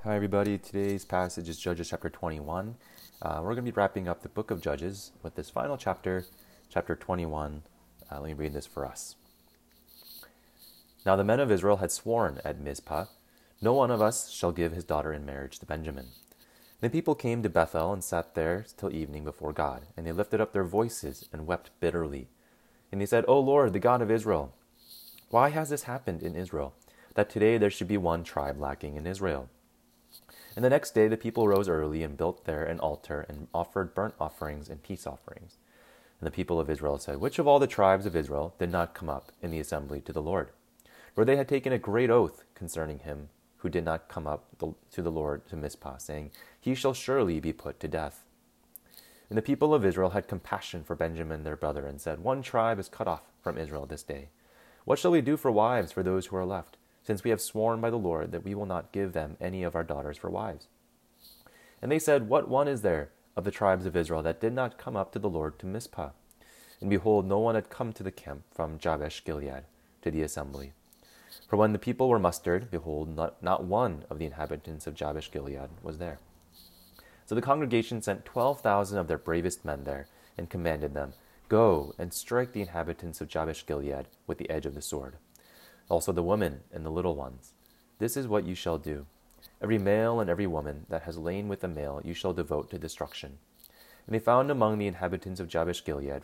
Hi everybody, today's passage is Judges chapter 21. We're going to be wrapping up the book of Judges with this final chapter, chapter 21. Let me read this for us. Now the men of Israel had sworn at Mizpah, "No one of us shall give his daughter in marriage to Benjamin." The people came to Bethel and sat there till evening before God, and they lifted up their voices and wept bitterly. And they said, "O Lord, the God of Israel, why has this happened in Israel, that today there should be one tribe lacking in Israel?" And the next day the people rose early and built there an altar and offered burnt offerings and peace offerings. And the people of Israel said, "Which of all the tribes of Israel did not come up in the assembly to the Lord?" For they had taken a great oath concerning him who did not come up to the Lord to Mizpah, saying, "He shall surely be put to death." And the people of Israel had compassion for Benjamin their brother, and said, "One tribe is cut off from Israel this day. What shall we do for wives for those who are left, since we have sworn by the Lord that we will not give them any of our daughters for wives?" And they said, "What one is there of the tribes of Israel that did not come up to the Lord to Mizpah?" And behold, no one had come to the camp from Jabesh Gilead to the assembly. For when the people were mustered, behold, not one of the inhabitants of Jabesh Gilead was there. So the congregation sent 12,000 of their bravest men there, and commanded them, "Go and strike the inhabitants of Jabesh Gilead with the edge of the sword. Also the women and the little ones. This is what you shall do. Every male and every woman that has lain with a male you shall devote to destruction." And they found among the inhabitants of Jabesh Gilead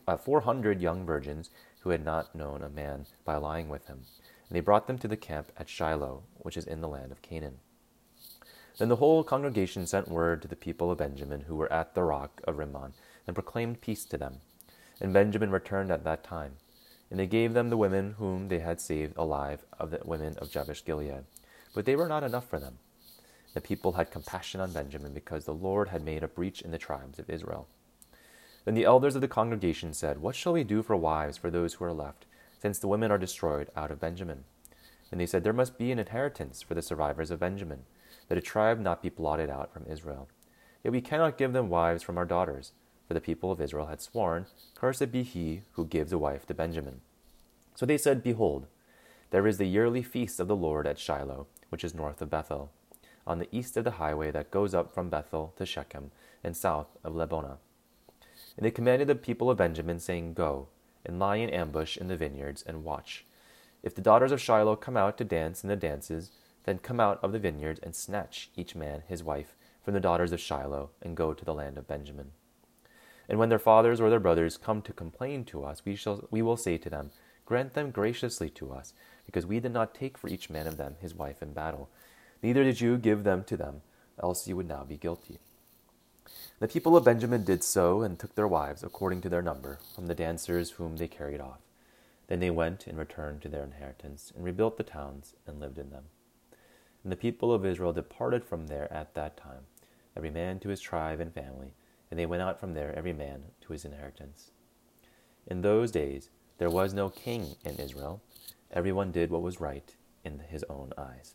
400 young virgins who had not known a man by lying with him. And they brought them to the camp at Shiloh, which is in the land of Canaan. Then the whole congregation sent word to the people of Benjamin who were at the rock of Rimmon, and proclaimed peace to them. And Benjamin returned at that time. And they gave them the women whom they had saved alive of the women of Jabesh Gilead. But they were not enough for them. The people had compassion on Benjamin, because the Lord had made a breach in the tribes of Israel. Then the elders of the congregation said, "What shall we do for wives for those who are left, since the women are destroyed out of Benjamin?" And they said, "There must be an inheritance for the survivors of Benjamin, that a tribe not be blotted out from Israel. Yet we cannot give them wives from our daughters, for the people of Israel had sworn, 'Cursed be he who gives a wife to Benjamin.' So they said, 'Behold, there is the yearly feast of the Lord at Shiloh, which is north of Bethel, on the east of the highway that goes up from Bethel to Shechem, and south of Lebonah.' And they commanded the people of Benjamin, saying, 'Go, and lie in ambush in the vineyards, and watch. If the daughters of Shiloh come out to dance in the dances, then come out of the vineyards, and snatch each man his wife from the daughters of Shiloh, and go to the land of Benjamin. And when their fathers or their brothers come to complain to us, we will say to them, Grant them graciously to us, because we did not take for each man of them his wife in battle. Neither did you give them to them, else you would now be guilty.' The people of Benjamin did so, and took their wives according to their number from the dancers whom they carried off. Then they went and returned to their inheritance, and rebuilt the towns, and lived in them. And the people of Israel departed from there at that time, every man to his tribe and family, and they went out from there every man to his inheritance. In those days there was no king in Israel. Everyone did what was right in his own eyes."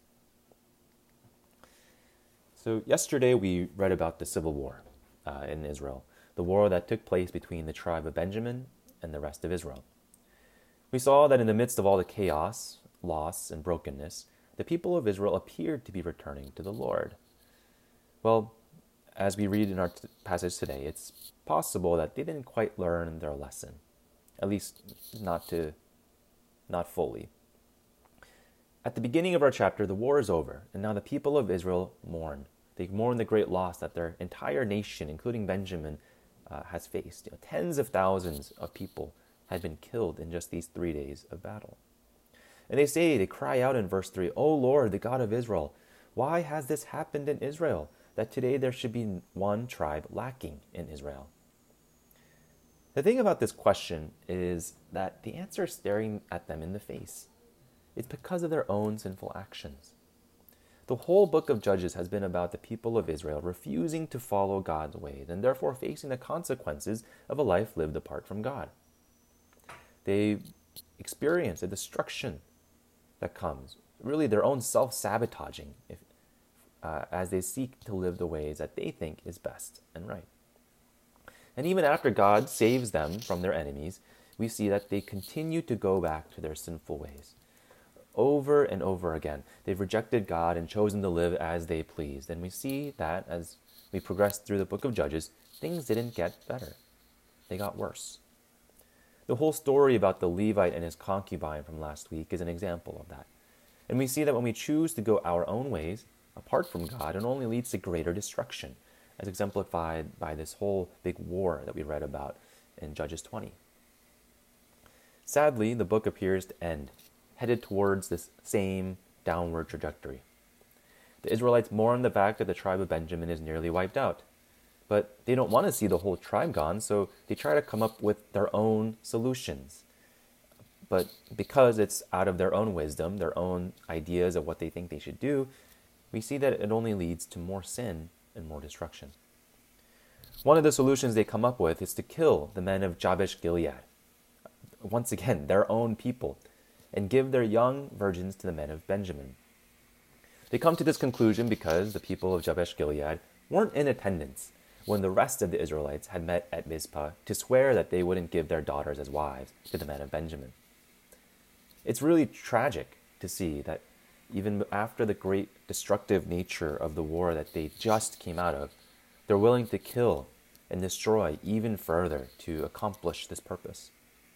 So yesterday we read about the civil war in Israel, the war that took place between the tribe of Benjamin and the rest of Israel. We saw that in the midst of all the chaos, loss, and brokenness, the people of Israel appeared to be returning to the Lord. Well, as we read in our passage today, it's possible that they didn't quite learn their lesson, at least not fully. At the beginning of our chapter, the war is over, and now the people of Israel mourn. They mourn the great loss that their entire nation, including Benjamin, has faced. Tens of thousands of people had been killed in just these 3 days of battle. And they cry out in verse 3, "O Lord, the God of Israel, why has this happened in Israel, that today there should be one tribe lacking in Israel?" The thing about this question is that the answer is staring at them in the face. It's because of their own sinful actions. The whole book of Judges has been about the people of Israel refusing to follow God's ways, and therefore facing the consequences of a life lived apart from God. They experience the destruction that comes, really their own self-sabotaging, as they seek to live the ways that they think is best and right. And even after God saves them from their enemies, we see that they continue to go back to their sinful ways. over and over again. They've rejected God and chosen to live as they pleased. And we see that as we progress through the book of Judges, things didn't get better. They got worse. The whole story about the Levite and his concubine from last week is an example of that. And we see that when we choose to go our own ways, apart from God, it only leads to greater destruction, as exemplified by this whole big war that we read about in Judges 20. Sadly, the book appears to end, headed towards this same downward trajectory. The Israelites mourn the fact that the tribe of Benjamin is nearly wiped out. But they don't want to see the whole tribe gone, so they try to come up with their own solutions. But because it's out of their own wisdom, their own ideas of what they think they should do, we see that it only leads to more sin and more destruction. One of the solutions they come up with is to kill the men of Jabesh Gilead, once again, their own people, and give their young virgins to the men of Benjamin. They come to this conclusion because the people of Jabesh Gilead weren't in attendance when the rest of the Israelites had met at Mizpah to swear that they wouldn't give their daughters as wives to the men of Benjamin. It's really tragic to see that even after the great destructive nature of the war that they just came out of, they're willing to kill and destroy even further to accomplish this purpose.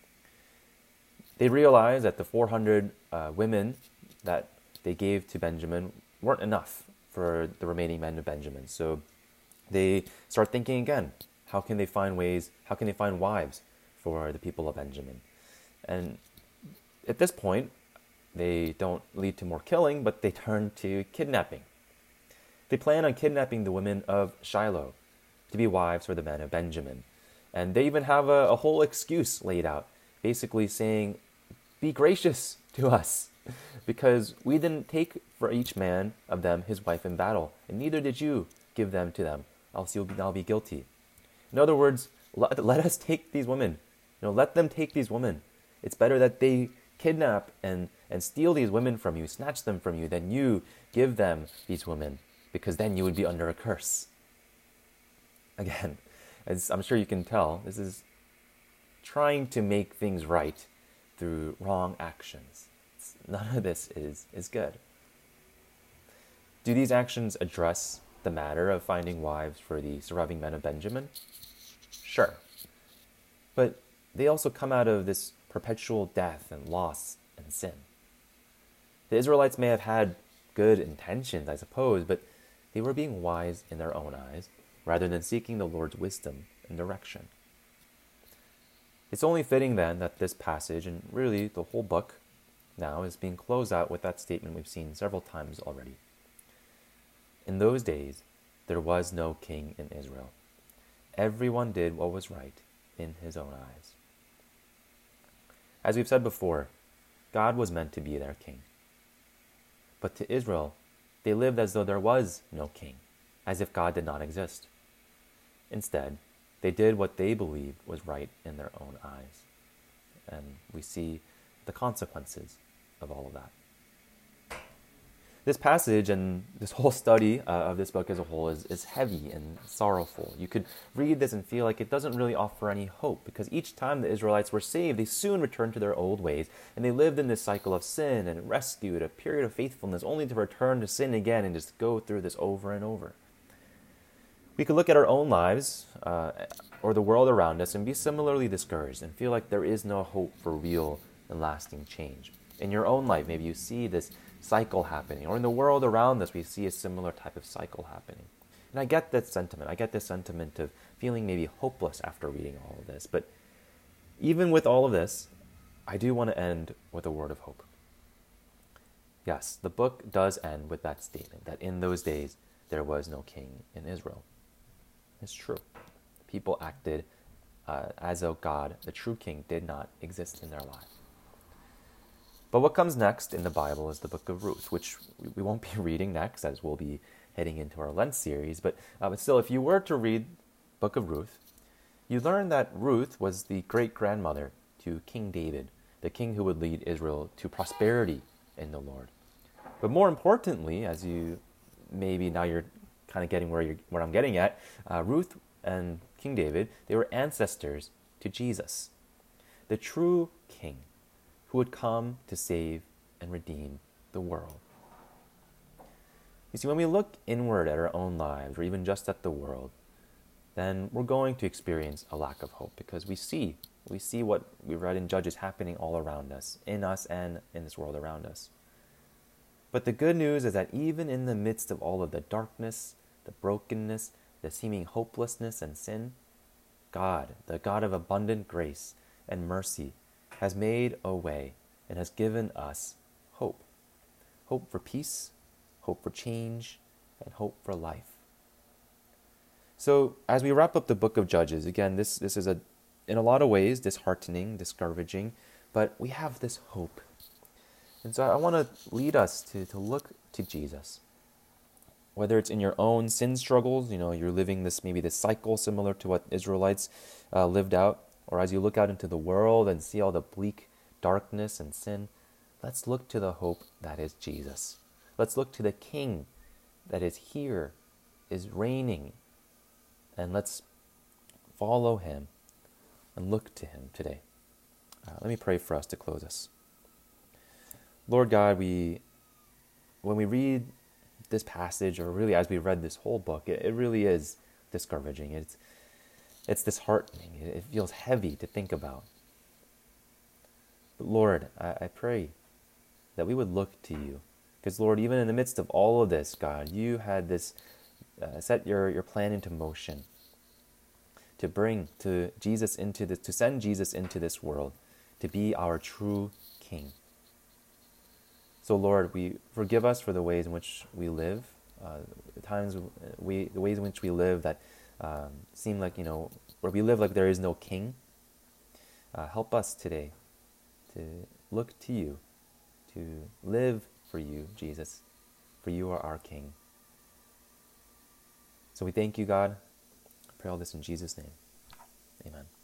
They realized that the 400 women that they gave to Benjamin weren't enough for the remaining men of Benjamin. So they start thinking again, how can they find wives for the people of Benjamin? And at this point, they don't lead to more killing, but they turn to kidnapping. They plan on kidnapping the women of Shiloh to be wives for the men of Benjamin. And they even have a whole excuse laid out, basically saying, be gracious to us, because we didn't take for each man of them his wife in battle, and neither did you give them to them, else you'll now be guilty. In other words, let us take these women. Let them take these women. It's better that they kidnap and steal these women from you, snatch them from you, than you give them these women, because then you would be under a curse. Again, as I'm sure you can tell, this is trying to make things right through wrong actions. None of this is good. Do these actions address the matter of finding wives for the surviving men of Benjamin? Sure. But they also come out of this perpetual death and loss and sin. The Israelites may have had good intentions, I suppose, but they were being wise in their own eyes rather than seeking the Lord's wisdom and direction. It's only fitting then that this passage, and really the whole book now, is being closed out with that statement we've seen several times already. In those days, there was no king in Israel. Everyone did what was right in his own eyes. As we've said before, God was meant to be their king. But to Israel, they lived as though there was no king, as if God did not exist. Instead, they did what they believed was right in their own eyes. And we see the consequences of all of that. This passage and this whole study of this book as a whole is heavy and sorrowful. You could read this and feel like it doesn't really offer any hope, because each time the Israelites were saved, they soon returned to their old ways, and they lived in this cycle of sin and rescued a period of faithfulness, only to return to sin again and just go through this over and over. We could look at our own lives or the world around us and be similarly discouraged and feel like there is no hope for real and lasting change. In your own life, maybe you see this cycle happening, or in the world around us, we see a similar type of cycle happening. And I get that sentiment. I get this sentiment of feeling maybe hopeless after reading all of this. But even with all of this, I do want to end with a word of hope. Yes, the book does end with that statement, that in those days, there was no king in Israel. It's true. People acted as though God, the true king, did not exist in their lives. But what comes next in the Bible is the book of Ruth, which we won't be reading next, as we'll be heading into our Lent series. But still, if you were to read book of Ruth, you learn that Ruth was the great-grandmother to King David, the king who would lead Israel to prosperity in the Lord. But more importantly, as you maybe now you're kind of getting where I'm getting at, Ruth and King David, they were ancestors to Jesus, the true king, who would come to save and redeem the world. You see, when we look inward at our own lives, or even just at the world, then we're going to experience a lack of hope, because we see what we read in Judges happening all around us, in us and in this world around us. But the good news is that even in the midst of all of the darkness, the brokenness, the seeming hopelessness and sin, God, the God of abundant grace and mercy, has made a way and has given us hope. Hope for peace, hope for change, and hope for life. So as we wrap up the book of Judges, again, this is in a lot of ways disheartening, discouraging, but we have this hope. And so I want to lead us to look to Jesus. Whether it's in your own sin struggles, you're living this cycle similar to what Israelites lived out, or as you look out into the world and see all the bleak darkness and sin, let's look to the hope that is Jesus. Let's look to the King that is here, is reigning, and let's follow him and look to him today. Let me pray for us to close us. Lord God, when we read this passage, or really as we read this whole book, it really is discouraging. It's disheartening. It feels heavy to think about. But Lord, I pray that we would look to you. Because Lord, even in the midst of all of this, God, you had this set your plan into motion to send Jesus into this world to be our true King. So Lord, we forgive us for the ways in which we live, the ways in which we live that seem like, where we live like there is no King. Help us today to look to you, to live for you, Jesus, for you are our King. So we thank you, God. I pray all this in Jesus' name. Amen.